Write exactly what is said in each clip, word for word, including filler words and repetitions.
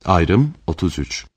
Ayrım otuz üç.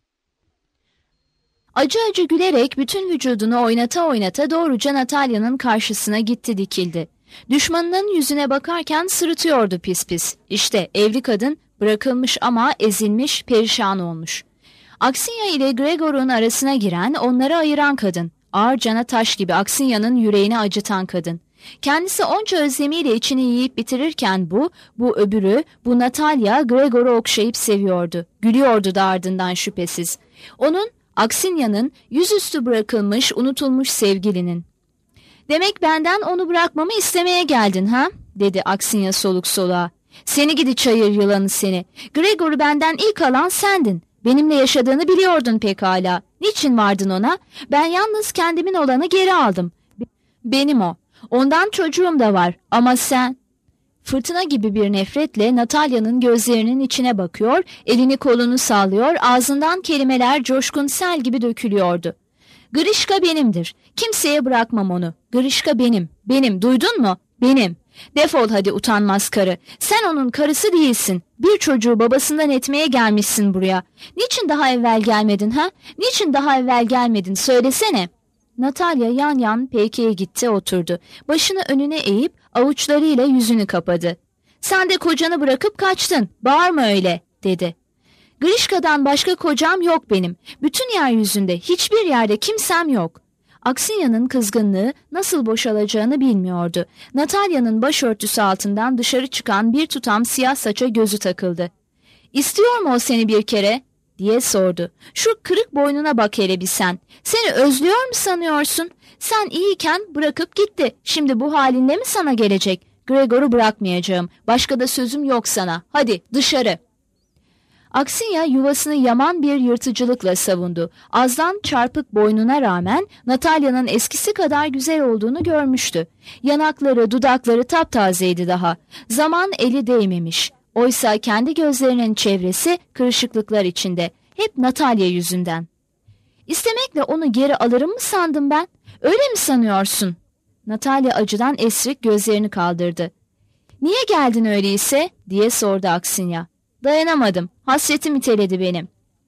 Acı acı gülerek bütün vücudunu oynata oynata doğruca Natalya'nın karşısına gitti, dikildi. Düşmanının yüzüne bakarken sırıtıyordu pis pis. İşte evli kadın bırakılmış ama ezilmiş, perişan olmuş. Aksinya ile Gregor'un arasına giren, onları ayıran kadın. Ağır cana taş gibi Aksinya'nın yüreğini acıtan kadın. Kendisi onca özlemiyle içini yiyip bitirirken bu, bu öbürü, bu Natalya Gregor'u okşayıp seviyordu. Gülüyordu da ardından şüphesiz. Onun, Aksinya'nın, yüzüstü bırakılmış, unutulmuş sevgilinin. "Demek benden onu bırakmamı istemeye geldin ha?" dedi Aksinya soluk soluğa. "Seni gidi çayır yılanı seni. Gregor'u benden ilk alan sendin. Benimle yaşadığını biliyordun pekala. Niçin vardın ona? Ben yalnız kendimin olanı geri aldım. Benim o. Ondan çocuğum da var ama sen..." Fırtına gibi bir nefretle Natalya'nın gözlerinin içine bakıyor, elini kolunu sallıyor, ağzından kelimeler coşkun sel gibi dökülüyordu. "Grişka benimdir. Kimseye bırakmam onu. Grişka benim. Benim. Duydun mu? Benim. Defol hadi utanmaz karı. Sen onun karısı değilsin. Bir çocuğu babasından etmeye gelmişsin buraya. Niçin daha evvel gelmedin ha? Niçin daha evvel gelmedin? Söylesene." Natalya yan yan Peyke'ye gitti, oturdu. Başını önüne eğip avuçlarıyla yüzünü kapadı. "Sen de kocanı bırakıp kaçtın. Bağırma öyle," dedi. "Grişka'dan başka kocam yok benim. Bütün yeryüzünde hiçbir yerde kimsem yok." Aksinya'nın kızgınlığı nasıl boşalacağını bilmiyordu. Natalya'nın başörtüsü altından dışarı çıkan bir tutam siyah saça gözü takıldı. "İstiyor mu o seni bir kere?" diye sordu. "Şu kırık boynuna bak hele bir sen. Seni özlüyor mu sanıyorsun? Sen iyiyken bırakıp gitti. Şimdi bu halinle mi sana gelecek? Gregor'u bırakmayacağım. Başka da sözüm yok sana. Hadi dışarı." Aksinya yuvasını yaman bir yırtıcılıkla savundu. Azdan çarpık boynuna rağmen Natalya'nın eskisi kadar güzel olduğunu görmüştü. Yanakları, dudakları taptazeydi daha. Zaman eli değmemiş. Oysa kendi gözlerinin çevresi kırışıklıklar içinde. Hep Natalya yüzünden. "İstemekle onu geri alırım mı sandım ben? Öyle mi sanıyorsun?" Natalya acıdan esrik gözlerini kaldırdı. "Niye geldin öyleyse?" diye sordu Aksinya. "Dayanamadım. Hasretim iteledi benim."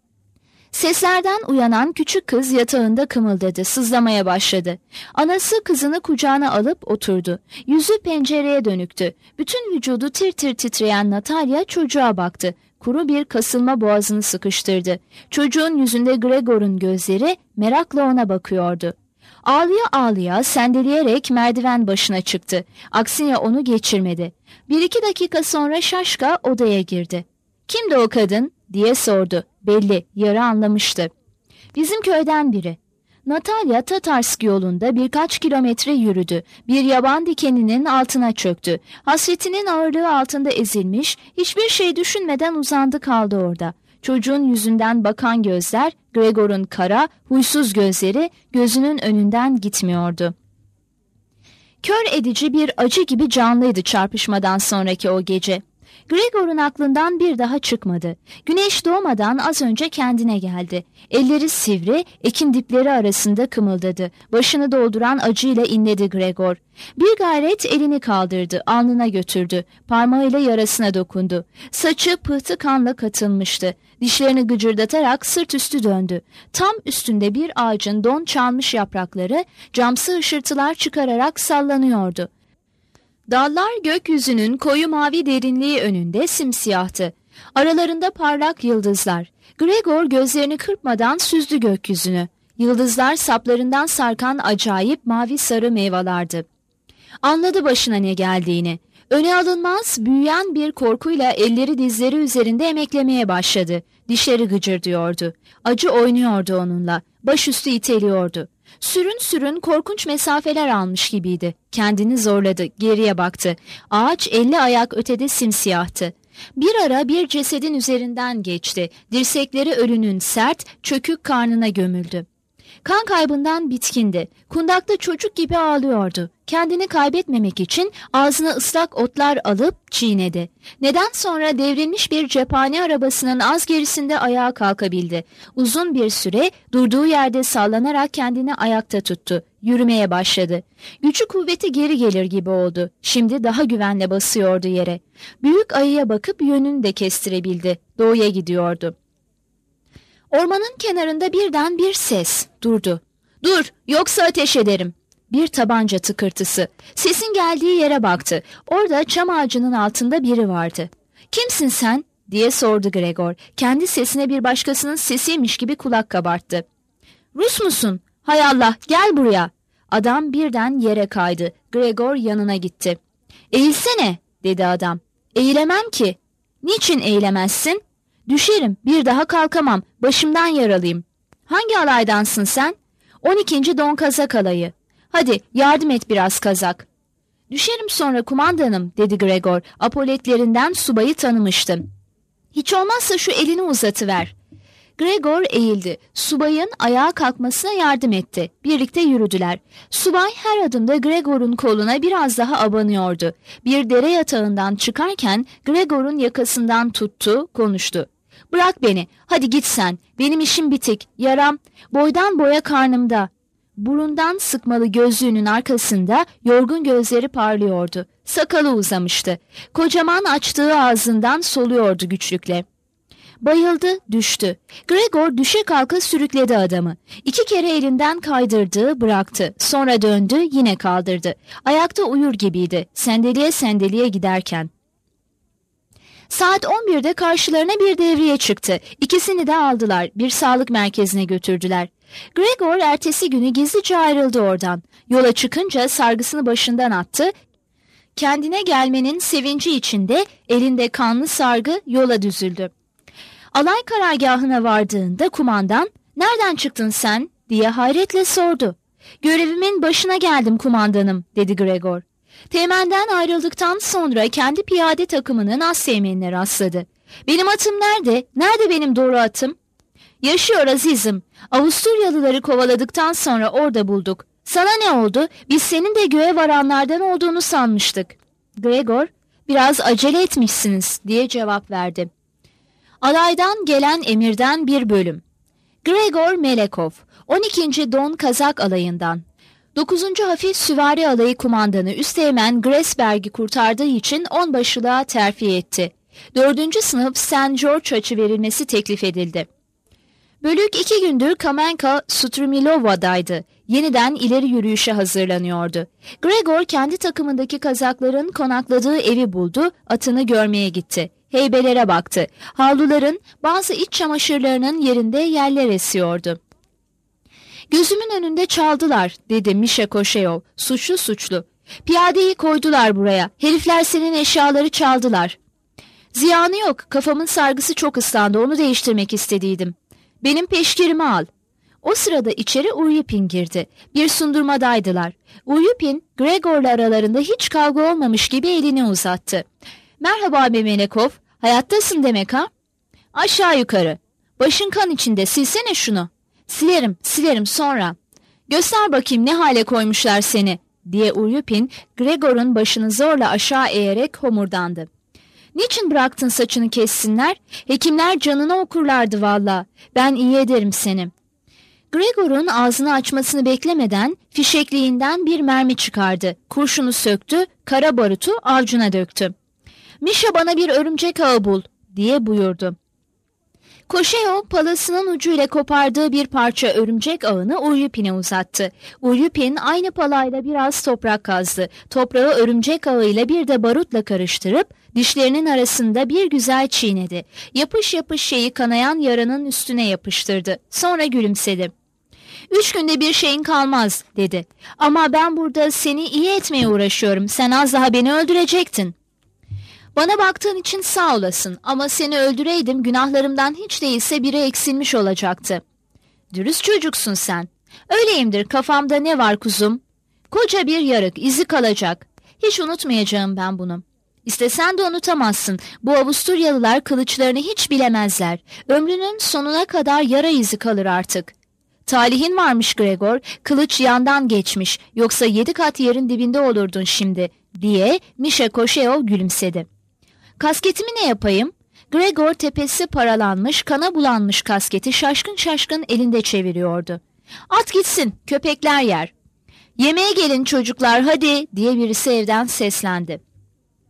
Seslerden uyanan küçük kız yatağında kımıldadı, sızlamaya başladı. Anası kızını kucağına alıp oturdu. Yüzü pencereye dönüktü. Bütün vücudu tir tir titreyen Natalya çocuğa baktı. Kuru bir kasılma boğazını sıkıştırdı. Çocuğun yüzünde Gregor'un gözleri merakla ona bakıyordu. Ağlıya ağlıya sendeleyerek merdiven başına çıktı. Aksinya onu geçirmedi. Bir iki dakika sonra şaşka odaya girdi. "Kimdi o kadın?" diye sordu. Belli, yarı anlamıştı. "Bizim köyden biri." Natalya Tatarsk yolunda birkaç kilometre yürüdü. Bir yaban dikeninin altına çöktü. Hasretinin ağırlığı altında ezilmiş, hiçbir şey düşünmeden uzandı kaldı orada. Çocuğun yüzünden bakan gözler, Gregor'un kara, huysuz gözleri gözünün önünden gitmiyordu. Kör edici bir acı gibi canlıydı çarpışmadan sonraki o gece. Gregor'un aklından bir daha çıkmadı. Güneş doğmadan az önce kendine geldi. Elleri sivri, ekin dipleri arasında kımıldadı. Başını dolduran acıyla inledi Gregor. Bir gayret elini kaldırdı, alnına götürdü. Parmağıyla yarasına dokundu. Saçı pıhtı kanla katılmıştı. Dişlerini gıcırdatarak sırt üstü döndü. Tam üstünde bir ağacın don çalmış yaprakları camsı ışırtılar çıkararak sallanıyordu. Dallar gökyüzünün koyu mavi derinliği önünde simsiyahtı. Aralarında parlak yıldızlar. Gregor gözlerini kırpmadan süzdü gökyüzünü. Yıldızlar saplarından sarkan acayip mavi sarı meyvelerdi. Anladı başına ne geldiğini. Öne alınmaz, büyüyen bir korkuyla elleri dizleri üzerinde emeklemeye başladı. Dişleri gıcırdıyordu. Acı oynuyordu onunla. Başüstü iteliyordu. Sürün sürün korkunç mesafeler almış gibiydi. Kendini zorladı, geriye baktı. Ağaç elli ayak ötede simsiyahtı. Bir ara bir cesedin üzerinden geçti. Dirsekleri ölünün sert, çökük karnına gömüldü. Kan kaybından bitkindi. Kundakta çocuk gibi ağlıyordu. Kendini kaybetmemek için ağzına ıslak otlar alıp çiğnedi. Neden sonra devrilmiş bir cephane arabasının az gerisinde ayağa kalkabildi. Uzun bir süre durduğu yerde sallanarak kendini ayakta tuttu. Yürümeye başladı. Gücü kuvveti geri gelir gibi oldu. Şimdi daha güvenle basıyordu yere. Büyük ayıya bakıp yönünü de kestirebildi. Doğuya gidiyordu. Ormanın kenarında birden bir ses durdu. "Dur, yoksa ateş ederim." Bir tabanca tıkırtısı. Sesin geldiği yere baktı. Orada çam ağacının altında biri vardı. "Kimsin sen?" diye sordu Gregor. Kendi sesine bir başkasının sesiymiş gibi kulak kabarttı. "Rus musun? Hay Allah, gel buraya." Adam birden yere kaydı. Gregor yanına gitti. "Eğilsene," dedi adam. "Eğilemem ki." "Niçin eğilemezsin?" "Düşerim, bir daha kalkamam, başımdan yaralıyım." "Hangi alaydansın sen?" on ikinci Don Kazak alayı." "Hadi yardım et biraz kazak." "Düşerim sonra kumandanım," dedi Gregor. Apoletlerinden subayı tanımıştım. "Hiç olmazsa şu elini uzatıver." Gregor eğildi. Subayın ayağa kalkmasına yardım etti. Birlikte yürüdüler. Subay her adımda Gregor'un koluna biraz daha abanıyordu. Bir dere yatağından çıkarken Gregor'un yakasından tuttu, konuştu. "Bırak beni, hadi git sen. Benim işim bitik, yaram boydan boya karnımda." Burundan sıkmalı gözlüğünün arkasında yorgun gözleri parlıyordu. Sakalı uzamıştı. Kocaman açtığı ağzından soluyordu güçlükle. Bayıldı, düştü. Gregor düşe kalka sürükledi adamı. İki kere elinden kaydırdı, bıraktı. Sonra döndü, yine kaldırdı. Ayakta uyur gibiydi, sendeliye sendeliye giderken. Saat on birde karşılarına bir devriye çıktı. İkisini de aldılar, bir sağlık merkezine götürdüler. Gregor ertesi günü gizlice ayrıldı oradan. Yola çıkınca sargısını başından attı. Kendine gelmenin sevinci içinde elinde kanlı sargı yola düzüldü. Alay karargahına vardığında kumandan, "Nereden çıktın sen?" diye hayretle sordu. "Görevimin başına geldim kumandanım," dedi Gregor. Teğmenden ayrıldıktan sonra kendi piyade takımının asteğmenine rastladı. "Benim atım nerede? Nerede benim doğru atım?" "Yaşıyor azizim. Avusturyalıları kovaladıktan sonra orada bulduk. Sana ne oldu? Biz senin de göğe varanlardan olduğunu sanmıştık." Gregor, "Biraz acele etmişsiniz," diye cevap verdi. Alaydan gelen emirden bir bölüm. Gregor Melekov, on ikinci Don Kazak alayından. dokuzuncu Hafif Süvari Alayı kumandanı Üsteğmen Gresberg'i kurtardığı için onbaşılığa terfi etti. dördüncü sınıf Saint George açı verilmesi teklif edildi. Bölük iki gündür Kamenka Strumilova'daydı. Yeniden ileri yürüyüşe hazırlanıyordu. Gregor kendi takımındaki Kazakların konakladığı evi buldu, atını görmeye gitti. Heybelere baktı. Havluların, bazı iç çamaşırlarının yerinde yerler esiyordu. "Gözümün önünde çaldılar," dedi Misha Koşeyov, suçlu suçlu. "Piyadeyi koydular buraya. Herifler senin eşyaları çaldılar." "Ziyanı yok. Kafamın sargısı çok ıslandı. Onu değiştirmek istediydim." "Benim peşkirimi al." O sırada içeri Uryupin girdi. Bir sundurmadaydılar. Uryupin, Gregor'la aralarında hiç kavga olmamış gibi elini uzattı. "Merhaba be Melekov. Hayattasın demek ha?" "Aşağı yukarı." "Başın kan içinde. Silsene şunu." "Silerim, silerim sonra." "Göster bakayım ne hale koymuşlar seni," diye Uryupin, Gregor'un başını zorla aşağı eğerek homurdandı. "Niçin bıraktın saçını kessinler? Hekimler canını okurlardı valla. Ben iyi ederim seni." Gregor'un ağzını açmasını beklemeden fişekliğinden bir mermi çıkardı. Kurşunu söktü, kara barutu avcuna döktü. "Misha bana bir örümcek ağı bul," diye buyurdu. Koşeyov palasının ucuyla kopardığı bir parça örümcek ağını Uryupin'e uzattı. Uryupin aynı palayla biraz toprak kazdı. Toprağı örümcek ağıyla bir de barutla karıştırıp dişlerinin arasında bir güzel çiğnedi. Yapış yapış şeyi kanayan yaranın üstüne yapıştırdı. Sonra gülümsedi. "Üç günde bir şeyin kalmaz," dedi. "Ama ben burada seni iyi etmeye uğraşıyorum. Sen az daha beni öldürecektin." "Bana baktığın için sağ olasın ama seni öldüreydim günahlarımdan hiç değilse biri eksilmiş olacaktı." "Dürüst çocuksun sen." "Öyleyimdir, kafamda ne var kuzum?" "Koca bir yarık, izi kalacak." "Hiç unutmayacağım ben bunu." "İstesen de unutamazsın. Bu Avusturyalılar kılıçlarını hiç bilemezler. Ömrünün sonuna kadar yara izi kalır artık." "Talihin varmış Gregor, kılıç yandan geçmiş, yoksa yedi kat yerin dibinde olurdun şimdi," diye Misha Koşeyov gülümsedi. "Kasketimi ne yapayım?" Gregor tepesi paralanmış, kana bulanmış kasketi şaşkın şaşkın elinde çeviriyordu. "At gitsin, köpekler yer." "Yemeğe gelin çocuklar hadi," diye birisi evden seslendi.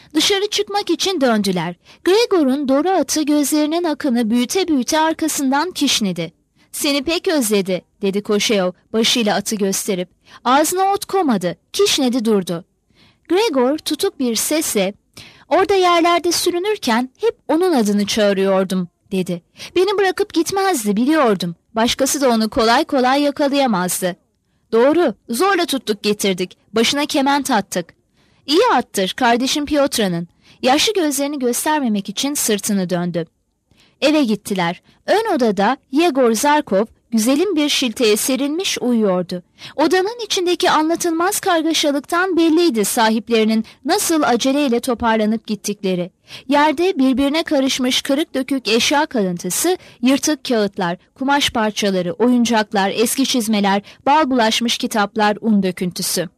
Dışarı çıkmak için döndüler. Gregor'un doğru atı gözlerinin akını büyüte büyüte arkasından kişnedi. "Seni pek özledi," dedi Koşeov başıyla atı gösterip. Ağzına ot komadı, kişnedi durdu. Gregor tutuk bir sesle, "Orada yerlerde sürünürken hep onun adını çağırıyordum," dedi. "Beni bırakıp gitmezdi, biliyordum. Başkası da onu kolay kolay yakalayamazdı." "Doğru, zorla tuttuk getirdik, başına kement attık." "İyi attır, kardeşim Piotra'nın." Yaşlı gözlerini göstermemek için sırtını döndü. Eve gittiler. Ön odada Yegor Zarkov güzelim bir şilteye serilmiş uyuyordu. Odanın içindeki anlatılmaz kargaşalıktan belliydi sahiplerinin nasıl aceleyle toparlanıp gittikleri. Yerde birbirine karışmış kırık dökük eşya kalıntısı, yırtık kağıtlar, kumaş parçaları, oyuncaklar, eski çizmeler, bal bulaşmış kitaplar, un döküntüsü.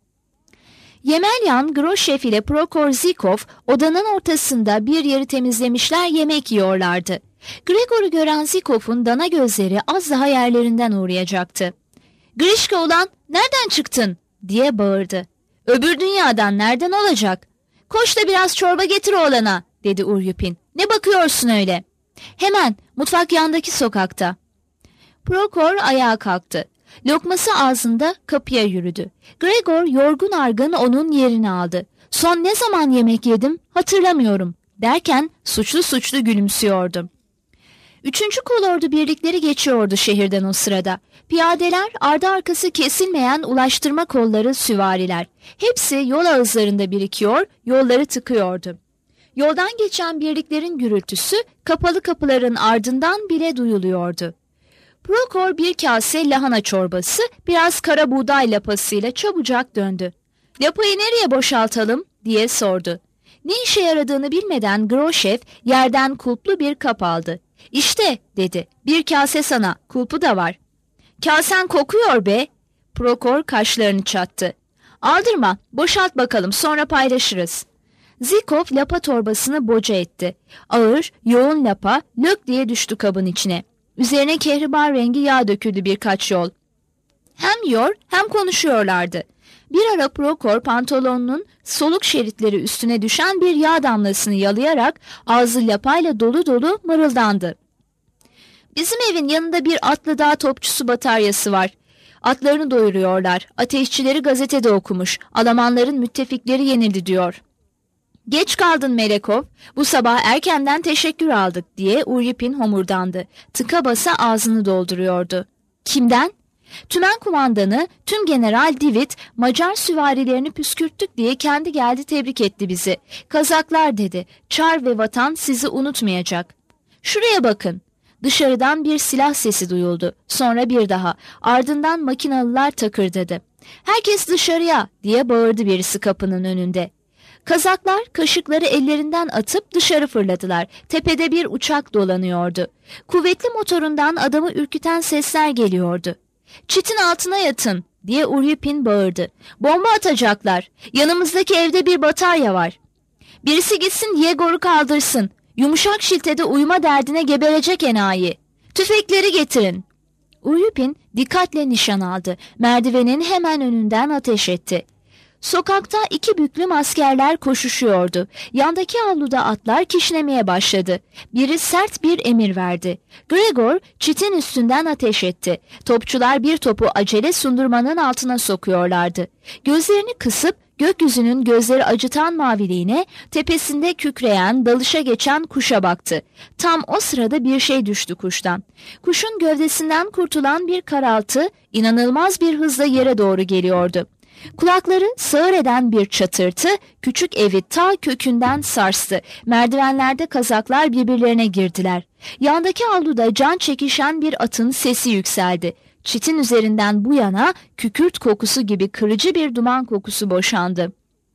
Yemelyan, Groshev ile Prokhor Zhikov odanın ortasında bir yeri temizlemişler, yemek yiyorlardı. Gregor'u gören Zhikov'un dana gözleri az daha yerlerinden uğrayacaktı. "Grişka ulan, nereden çıktın?" diye bağırdı. "Öbür dünyadan, nereden olacak?" "Koş da biraz çorba getir oğlana," dedi Uryupin. "Ne bakıyorsun öyle?" "Hemen, mutfak yandaki sokakta." Prokhor ayağa kalktı. Lokması ağzında kapıya yürüdü. Gregor yorgun argın onun yerini aldı. "Son ne zaman yemek yedim hatırlamıyorum," derken suçlu suçlu gülümsüyordu. Üçüncü kolordu birlikleri geçiyordu şehirden o sırada. Piyadeler, ardı arkası kesilmeyen ulaştırma kolları, süvariler. Hepsi yol ağızlarında birikiyor, yolları tıkıyordu. Yoldan geçen birliklerin gürültüsü kapalı kapıların ardından bile duyuluyordu. Prokhor bir kase lahana çorbası, biraz kara buğday lapasıyla çabucak döndü. "Lapayı nereye boşaltalım?" diye sordu. Ne işe yaradığını bilmeden Groshev yerden kulplu bir kap aldı. "İşte," dedi, "bir kase sana, kulpu da var." "Kasen kokuyor be." Prokhor kaşlarını çattı. "Aldırma, boşalt bakalım, sonra paylaşırız." Zhikov lapa torbasını boca etti. Ağır, yoğun lapa lök diye düştü kabın içine. Üzerine kehribar rengi yağ döküldü birkaç yol. Hem yiyor hem konuşuyorlardı. Bir ara Prokhor pantolonunun soluk şeritleri üstüne düşen bir yağ damlasını yalayarak ağzı lapayla dolu dolu mırıldandı. "Bizim evin yanında bir Atlıdağ topçusu bataryası var. Atlarını doyuruyorlar. Ateşçileri gazetede okumuş. Almanların müttefikleri yenildi diyor." "Geç kaldın Melekov. Bu sabah erkenden teşekkür aldık," diye Uryupin homurdandı. Tıka basa ağzını dolduruyordu. "Kimden?" "Tümen kumandanı Tüm General Divit Macar süvarilerini püskürttük diye kendi geldi, tebrik etti bizi. Kazaklar dedi. Çar ve vatan sizi unutmayacak." "Şuraya bakın." Dışarıdan bir silah sesi duyuldu. Sonra bir daha. Ardından makinalılar takırdadı. "Herkes dışarıya," diye bağırdı birisi kapının önünde. Kazaklar kaşıkları ellerinden atıp dışarı fırladılar. Tepede bir uçak dolanıyordu. Kuvvetli motorundan adamı ürküten sesler geliyordu. "Çitin altına yatın," diye Uryupin bağırdı. "Bomba atacaklar. Yanımızdaki evde bir batarya var." "Birisi gitsin Yegor'u kaldırsın. Yumuşak şiltede uyuma derdine geberecek enayi. Tüfekleri getirin." Uryupin dikkatle nişan aldı. Merdivenin hemen önünden ateş etti. Sokakta iki büklüm askerler koşuşuyordu. Yandaki avluda atlar kişnemeye başladı. Biri sert bir emir verdi. Gregor çitin üstünden ateş etti. Topçular bir topu acele sundurmanın altına sokuyorlardı. Gözlerini kısıp gökyüzünün gözleri acıtan maviliğine, tepesinde kükreyen, dalışa geçen kuşa baktı. Tam o sırada bir şey düştü kuştan. Kuşun gövdesinden kurtulan bir karaltı inanılmaz bir hızla yere doğru geliyordu. Kulakları sağır eden bir çatırtı küçük evi ta kökünden sarstı. Merdivenlerde kazaklar birbirlerine girdiler. Yandaki avluda can çekişen bir atın sesi yükseldi. Çitin üzerinden bu yana kükürt kokusu gibi kırıcı bir duman kokusu boşandı.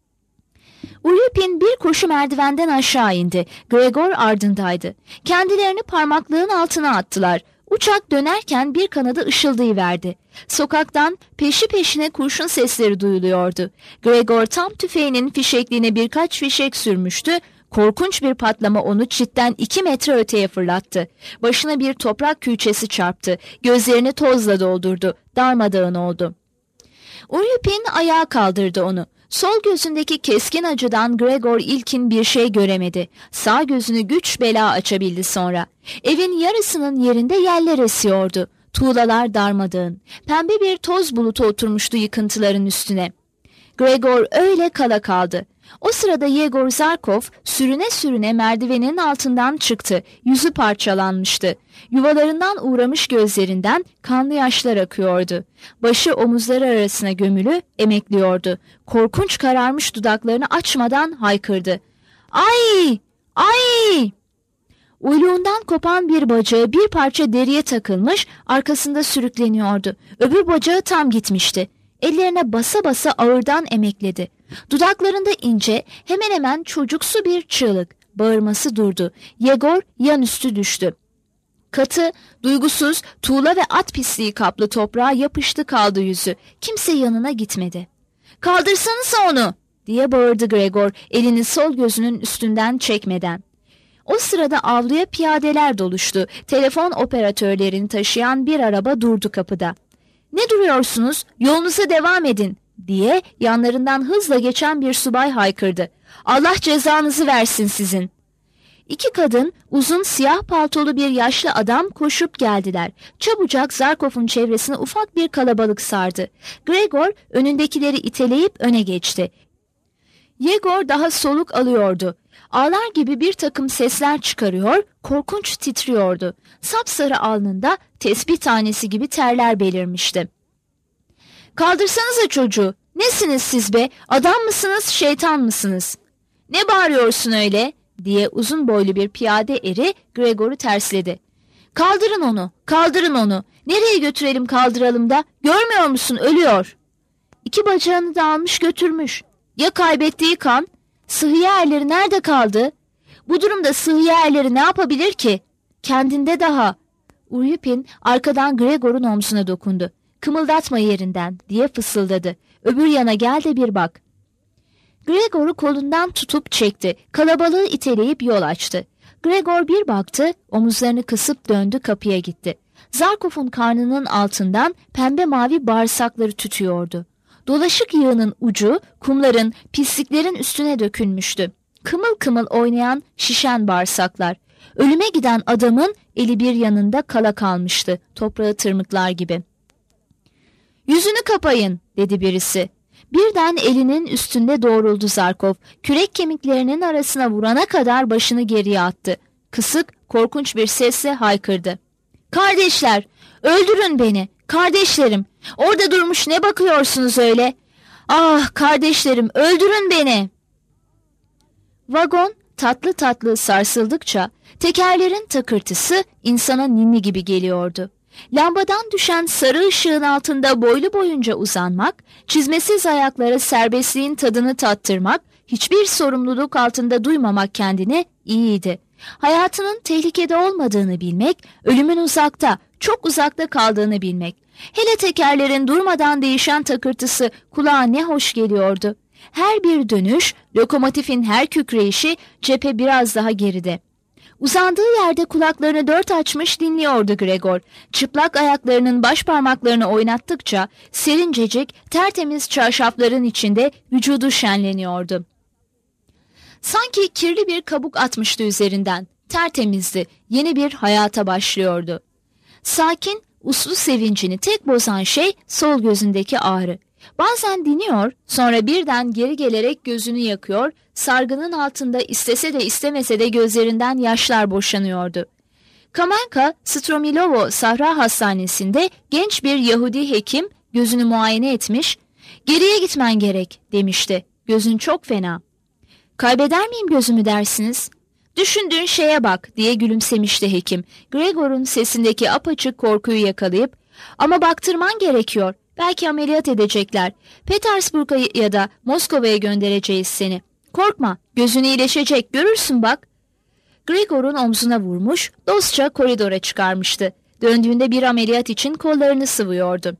Uryupin bir koşu merdivenden aşağı indi. Gregor ardındaydı. Kendilerini parmaklığın altına attılar. Uçak dönerken bir kanadı ışıldayıverdi. Sokaktan peşi peşine kurşun sesleri duyuluyordu. Gregor tam tüfeğinin fişekliğine birkaç fişek sürmüştü. Korkunç bir patlama onu çitten iki metre öteye fırlattı. Başına bir toprak külçesi çarptı. Gözlerini tozla doldurdu. Darmadağın oldu. Uryupin ayağa kaldırdı onu. Sol gözündeki keskin acıdan Gregor ilkin bir şey göremedi. Sağ gözünü güç bela açabildi sonra. Evin yarısının yerinde yeller esiyordu. Tuğlalar darmadağın. Pembe bir toz bulutu oturmuştu yıkıntıların üstüne. Gregor öyle kala kaldı. O sırada Yegor Zarkov sürüne sürüne merdivenin altından çıktı. Yüzü parçalanmıştı. Yuvalarından uğramış gözlerinden kanlı yaşlar akıyordu. Başı omuzları arasına gömülü emekliyordu. Korkunç kararmış dudaklarını açmadan haykırdı. "Ay! Ay!" Uyluğundan kopan bir bacağı bir parça deriye takılmış, arkasında sürükleniyordu. Öbür bacağı tam gitmişti. Ellerine basa basa ağırdan emekledi. Dudaklarında ince, hemen hemen çocuksu bir çığlık. Bağırması durdu. Yegor yan üstü düştü. Katı, duygusuz, tuğla ve at pisliği kaplı toprağa yapıştı kaldı yüzü. Kimse yanına gitmedi. "Kaldırsanıza onu!" diye bağırdı Gregor, elini sol gözünün üstünden çekmeden. O sırada avluya piyadeler doluştu. Telefon operatörlerini taşıyan bir araba durdu kapıda. "Ne duruyorsunuz? Yolunuza devam edin!" diye yanlarından hızla geçen bir subay haykırdı. "Allah cezanızı versin sizin!" İki kadın, uzun siyah paltolu bir yaşlı adam koşup geldiler. Çabucak Zarkov'un çevresine ufak bir kalabalık sardı. Gregor önündekileri iteleyip öne geçti. Yegor daha soluk alıyordu. Ağlar gibi bir takım sesler çıkarıyor, korkunç titriyordu. Sapsarı alnında tesbih tanesi gibi terler belirmişti. "Kaldırsanıza çocuğu! Nesiniz siz be? Adam mısınız, şeytan mısınız?" "Ne bağırıyorsun öyle?" diye uzun boylu bir piyade eri Gregor'u tersledi. "Kaldırın onu, kaldırın onu. Nereye götürelim kaldıralım da? Görmüyor musun, ölüyor." "İki bacağını da almış götürmüş. Ya kaybettiği kan? Sıhhiye erleri nerede kaldı? Bu durumda sıhhiye erleri ne yapabilir ki? Kendinde daha." Uryupin arkadan Gregor'un omzuna dokundu. "Kımıldatma yerinden," diye fısıldadı. "Öbür yana gel de bir bak." Gregor'u kolundan tutup çekti. Kalabalığı iteleyip yol açtı. Gregor bir baktı, omuzlarını kısıp döndü, kapıya gitti. Zarkov'un karnının altından pembe mavi bağırsakları tütüyordu. Dolaşık yığının ucu kumların, pisliklerin üstüne dökülmüştü. Kımıl kımıl oynayan şişen bağırsaklar. Ölüme giden adamın eli bir yanında kala kalmıştı, toprağı tırmıklar gibi. "Yüzünü kapayın," dedi birisi. Birden elinin üstünde doğruldu Zarkov. Kürek kemiklerinin arasına vurana kadar başını geriye attı. Kısık, korkunç bir sesle haykırdı. "Kardeşler, öldürün beni, kardeşlerim. Orada durmuş ne bakıyorsunuz öyle? Ah kardeşlerim, öldürün beni." Vagon tatlı tatlı sarsıldıkça tekerlerin takırtısı insana ninni gibi geliyordu. Lambadan düşen sarı ışığın altında boylu boyunca uzanmak, çizmesiz ayaklara serbestliğin tadını tattırmak, hiçbir sorumluluk altında duymamak kendini iyiydi. Hayatının tehlikede olmadığını bilmek, ölümün uzakta, çok uzakta kaldığını bilmek. Hele tekerlerin durmadan değişen takırtısı kulağa ne hoş geliyordu. Her bir dönüş, lokomotifin her kükreyişi, cephe biraz daha geride. Uzandığı yerde kulaklarını dört açmış dinliyordu Gregor. Çıplak ayaklarının baş parmaklarını oynattıkça serincecik, tertemiz çarşafların içinde vücudu şenleniyordu. Sanki kirli bir kabuk atmıştı üzerinden. Tertemizdi, yeni bir hayata başlıyordu. Sakin, uslu sevincini tek bozan şey sol gözündeki ağrı. Bazen diniyor, sonra birden geri gelerek gözünü yakıyor, sargının altında istese de istemese de gözlerinden yaşlar boşanıyordu. Kamenka, Stromilovo Sahra Hastanesi'nde genç bir Yahudi hekim gözünü muayene etmiş, "Geriye gitmen gerek," demişti. "Gözün çok fena." "Kaybeder miyim gözümü dersiniz?" "Düşündüğün şeye bak," diye gülümsemişti hekim. Gregor'un sesindeki apaçık korkuyu yakalayıp, "Ama baktırman gerekiyor. Belki ameliyat edecekler. Petersburg'a ya da Moskova'ya göndereceğiz seni. Korkma, gözün iyileşecek, görürsün bak." Gregor'un omzuna vurmuş, dostça koridora çıkarmıştı. Döndüğünde bir ameliyat için kollarını sıvıyordu.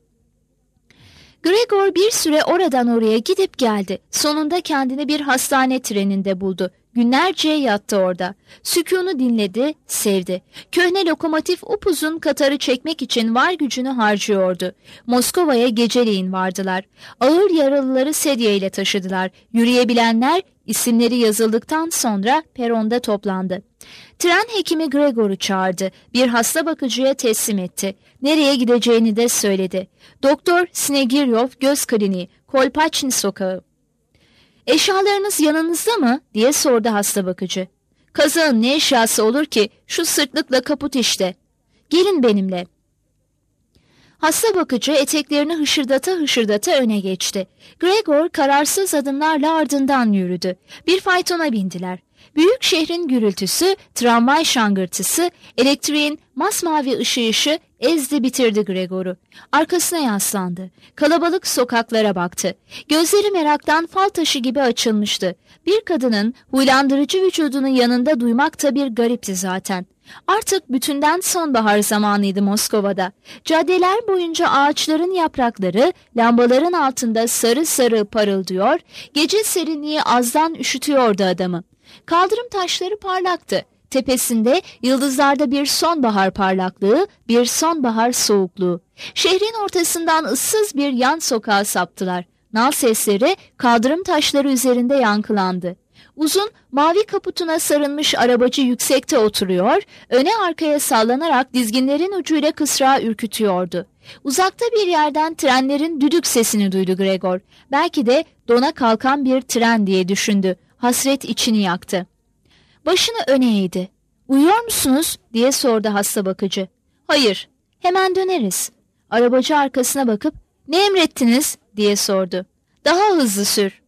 Gregor bir süre oradan oraya gidip geldi. Sonunda kendini bir hastane treninde buldu. Günlerce yattı orada. Sükûnu dinledi, sevdi. Köhne lokomotif upuzun Katar'ı çekmek için var gücünü harcıyordu. Moskova'ya geceleyin vardılar. Ağır yaralıları sedye ile taşıdılar. Yürüyebilenler isimleri yazıldıktan sonra peronda toplandı. Tren hekimi Gregor'u çağırdı. Bir hasta bakıcıya teslim etti. Nereye gideceğini de söyledi. Doktor Snegiryov Göz Kliniği, Kolpaçni Sokağı. "Eşyalarınız yanınızda mı?" diye sordu hasta bakıcı. "Kazağın ne eşyası olur ki? Şu sırtlıkla kaput işte." "Gelin benimle." Hasta bakıcı eteklerini hışırdata hışırdata öne geçti. Gregor kararsız adımlarla ardından yürüdü. Bir faytona bindiler. Büyük şehrin gürültüsü, tramvay şangırtısı, elektriğin masmavi ışıyışı ezdi bitirdi Gregor'u. Arkasına yaslandı. Kalabalık sokaklara baktı. Gözleri meraktan fal taşı gibi açılmıştı. Bir kadının huylandırıcı vücudunu yanında duymak da bir garipti zaten. Artık bütünden sonbahar zamanıydı Moskova'da. Caddeler boyunca ağaçların yaprakları lambaların altında sarı sarı parıldıyor, gece serinliği azdan üşütüyordu adamı. Kaldırım taşları parlaktı. Tepesinde yıldızlarda bir sonbahar parlaklığı, bir sonbahar soğukluğu. Şehrin ortasından ıssız bir yan sokağa saptılar. Nal sesleri kaldırım taşları üzerinde yankılandı. Uzun mavi kaputuna sarılmış arabacı yüksekte oturuyor, öne arkaya sallanarak dizginlerin ucuyla kısrağı ürkütüyordu. Uzakta bir yerden trenlerin düdük sesini duydu Gregor. Belki de dona kalkan bir tren diye düşündü. Hasret içini yaktı. Başını öne eğdi. "Uyuyor musunuz?" diye sordu hasta bakıcı. "Hayır, hemen döneriz." Arabacı arkasına bakıp "Ne emrettiniz?" diye sordu. "Daha hızlı sür."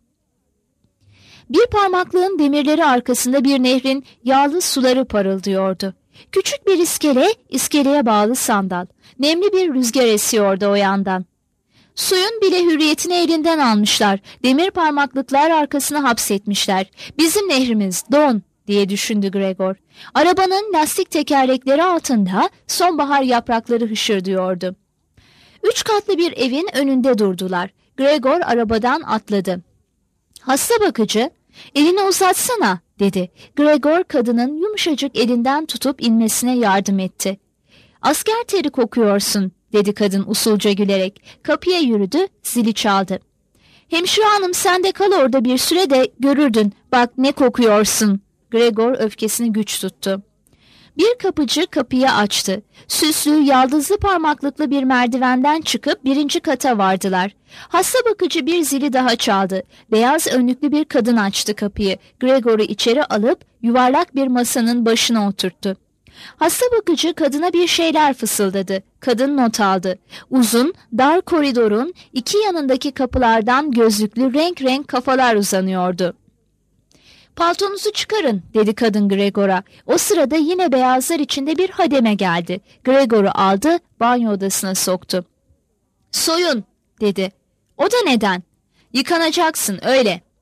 Bir parmaklığın demirleri arkasında bir nehrin yağlı suları parıldıyordu. Küçük bir iskele, iskeleye bağlı sandal. Nemli bir rüzgar esiyordu o yandan. Suyun bile hürriyetini elinden almışlar. Demir parmaklıklar arkasına hapsetmişler. "Bizim nehrimiz, don," diye düşündü Gregor. Arabanın lastik tekerlekleri altında sonbahar yaprakları hışırdıyordu. Üç katlı bir evin önünde durdular. Gregor arabadan atladı. Hasta bakıcı, "Elini uzatsana," dedi. Gregor kadının yumuşacık elinden tutup inmesine yardım etti. "Asker teri kokuyorsun," dedi kadın usulca gülerek. Kapıya yürüdü, zili çaldı. "Hemşire hanım, sen de kal orada bir süre de görürdün. Bak ne kokuyorsun." Gregor öfkesini güç tuttu. Bir kapıcı kapıyı açtı. Süslü, yaldızlı parmaklıklı bir merdivenden çıkıp birinci kata vardılar. Hasta bakıcı bir zili daha çaldı. Beyaz önlüklü bir kadın açtı kapıyı. Gregor'u içeri alıp yuvarlak bir masanın başına oturttu. Hasta bakıcı kadına bir şeyler fısıldadı. Kadın not aldı. Uzun, dar koridorun iki yanındaki kapılardan gözlüklü renk renk kafalar uzanıyordu. "Paltonuzu çıkarın," dedi kadın Gregor'a. O sırada yine beyazlar içinde bir hademe geldi. Gregor'u aldı, banyo odasına soktu. "Soyun," dedi. "O da neden?" "Yıkanacaksın, öyle."